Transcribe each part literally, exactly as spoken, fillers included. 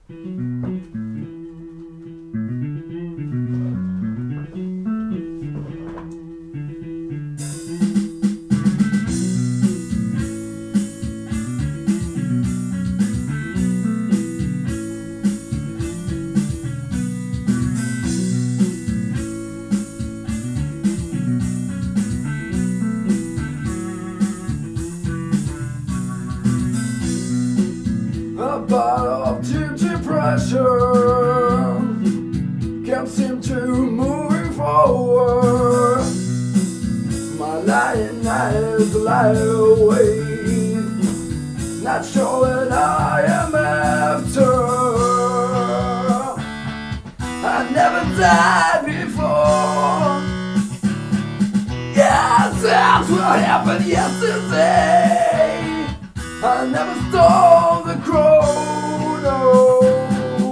A bottle of deep depression can't seem to move forward. My lying eyes lie awake, not sure what I am after. I never died before. Yes, that's what happened yesterday. I never stole the crow, no.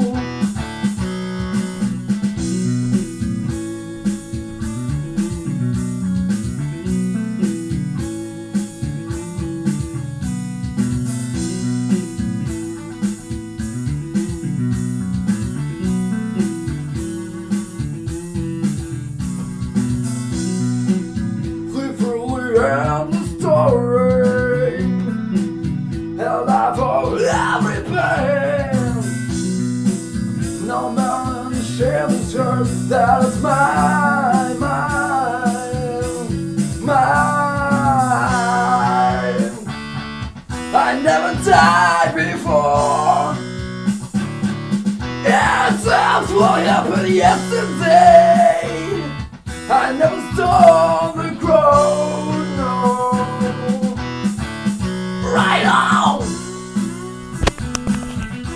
Flip through the endless story. Hell, I for every pain. No man shares the earth that is mine, mine, mine. I never died before. Yes, that's what happened yesterday. I never stole